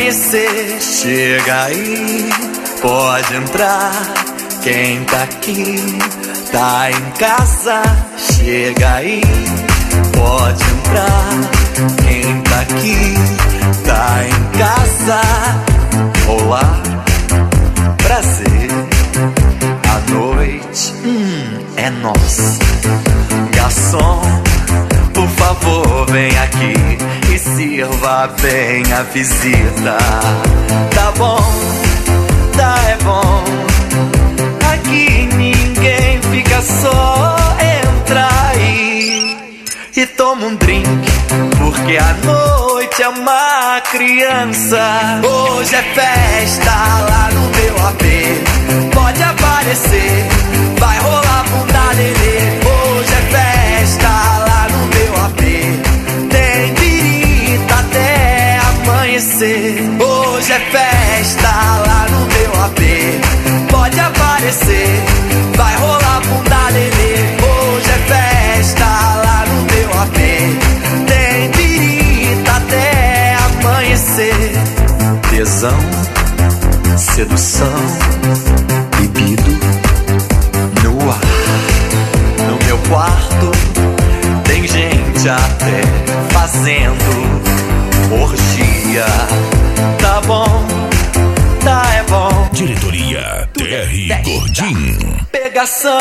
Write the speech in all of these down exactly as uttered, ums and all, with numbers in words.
amanhecer. Chega aí, pode entrar. Quem tá aqui, tá em casa. Chega aí, pode entrar. Quem tá aqui, tá em casa. Olá, prazer. A noite, hum, é nossa. Garçom, por favor, vem aqui e sirva bem a visita. Tá bom, tá, é bom. Aqui ninguém fica só. Entra aí e toma um drink, porque a noite é uma criança. Hoje é festa lá no meu A P. Pode aparecer, vai rolar bunda lelê. Hoje é festa lá no meu A P. Tem birita até amanhecer. Hoje é festa lá no meu A P. Pode aparecer, vai rolar bunda lelê. Hoje é festa lá no meu A P. Tem birita até amanhecer. Tesão, sedução, bebido no ar. No meu quarto tem gente até fazendo orgia. Tá bom, tá, é bom. Diretoria T R Gordim. Pegação,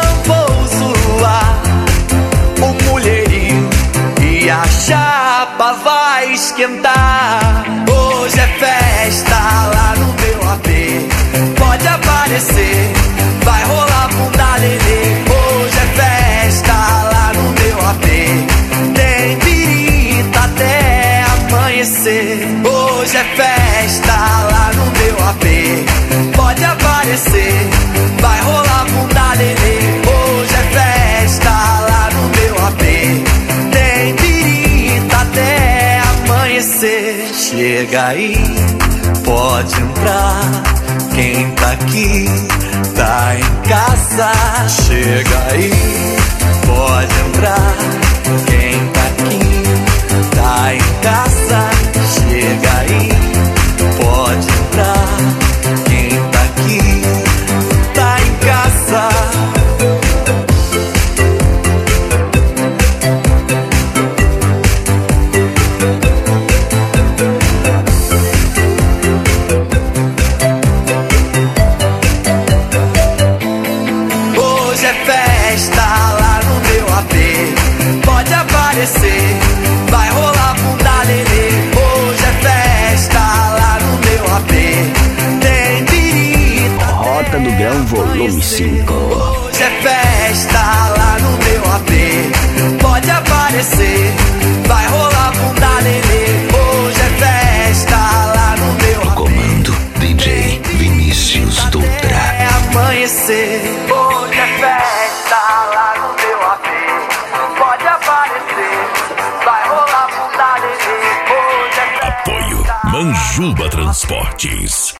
vou zoar o mulherio e a chapa vai esquentar. Hoje é festa lá no meu A P. Pode aparecer, vai rolar bunda lelê. Hoje é festa lá no meu A P. Tem birita até amanhecer. Hoje é festa lá no meu A P. Pode aparecer, vai rolar bunda lelê. Hoje é festa lá no meu A P. Tem birita até amanhecer. Chega aí, pode entrar. Quem tá aqui, tá em casa. Chega aí, pode entrar. Quem tá aqui, tá em casa. Chega aí, pode entrar. Quem tá aqui, tá em casa. Hoje é festa lá no meu A P. Pode aparecer, vai rolar bunda lelê. Hoje é festa lá no meu A P. Tem birita. Rota do Grão Volume cinco. Hoje é festa lá no meu A P. Pode aparecer, vai rolar bunda lelê. Hoje é festa lá no meu A P. Comando D J Vinícius Dutra. É amanhecer. Hoje é festa lá no meu A P. Pode aparecer, vai rolar bunda lelê. Hoje é festa. Apoio Manjuba Transportes.